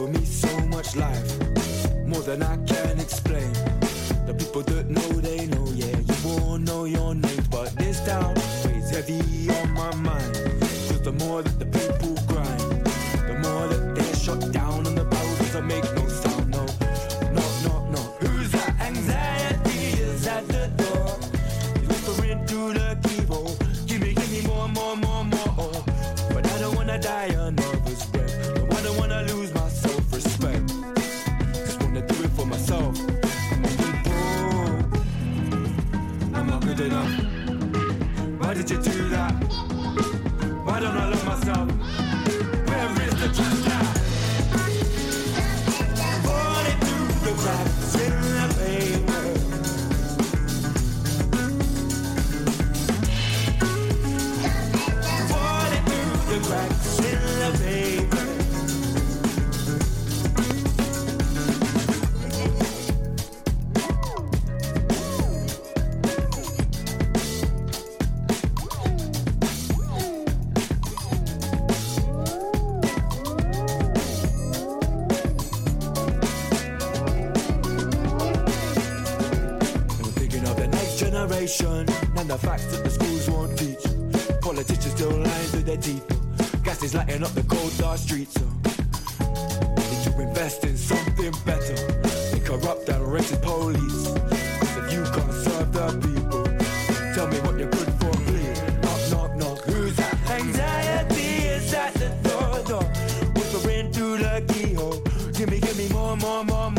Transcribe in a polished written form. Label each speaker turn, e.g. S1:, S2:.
S1: for me so much life, more than I can explain. The people that know, they know, yeah, you won't know your names, but this town weighs heavy on my mind. Cause the more that the people grind, the more that they're shut down on the boulders that make no sound, no, no, no, no. Who's that? Anxiety is at the door. He's whispering through the keyhole. Give me more, more, more, more. But I don't wanna die another spread. No, I don't wanna lose my self-respect. Just wanna do it for myself. I'm not good enough. Why did you do that? Why don't I love myself? Where is the trust now? Falling through the cracks in the paper. Falling through the cracks in the paper. And the facts that the schools won't teach. Politicians still lying through their teeth. Gas is lighting up the cold dark streets. Need to invest in something better. They corrupt and racist police. Cause if you can't serve the people, tell me what you're good for, please. Knock, knock, knock. Who's that? Anxiety is at the door. Whispering through the keyhole. Give me more, more, more.